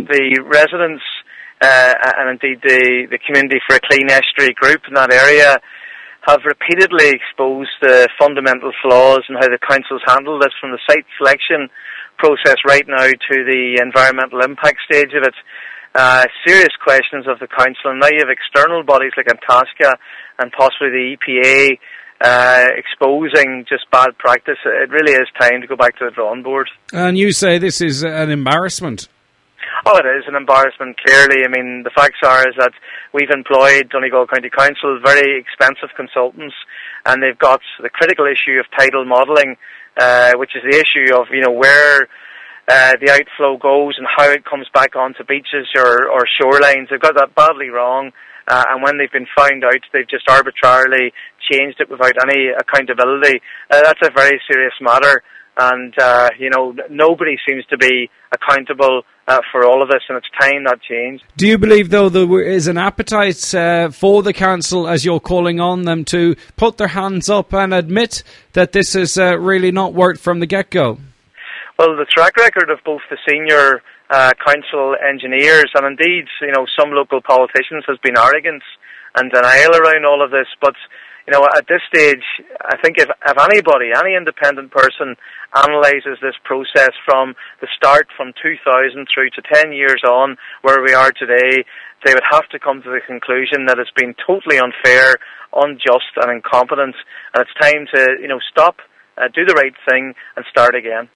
the residents and indeed the Community for a Clean Estuary group in that area have repeatedly exposed the fundamental flaws in how the council's handled this, from the site selection process right now to the environmental impact stage of it. Serious questions of the council, and now you have external bodies like Itasca and possibly the EPA exposing just bad practice. It really is time to go back to the drawing board. And you say this is an embarrassment? Oh, it is an embarrassment, clearly. I mean, the facts are is that we've employed Donegal County Council, very expensive consultants, and they've got the critical issue of tidal modelling, which is the issue of, where the outflow goes and how it comes back onto beaches or shorelines. They've got that badly wrong, and when they've been found out, they've just arbitrarily changed it without any accountability. That's a very serious matter, and nobody seems to be accountable for all of this, and it's time that changed. Do you believe, though, there is an appetite for the council, as you're calling on them, to put their hands up and admit that this has really not worked from the get-go? Well, the track record of both the senior council engineers and indeed, some local politicians has been arrogance and denial around all of this. But, at this stage, I think if anybody, any independent person, analyses this process from the start, from 2000 through to 10 years on, where we are today, they would have to come to the conclusion that it's been totally unfair, unjust and incompetent, and it's time to, stop, do the right thing and start again.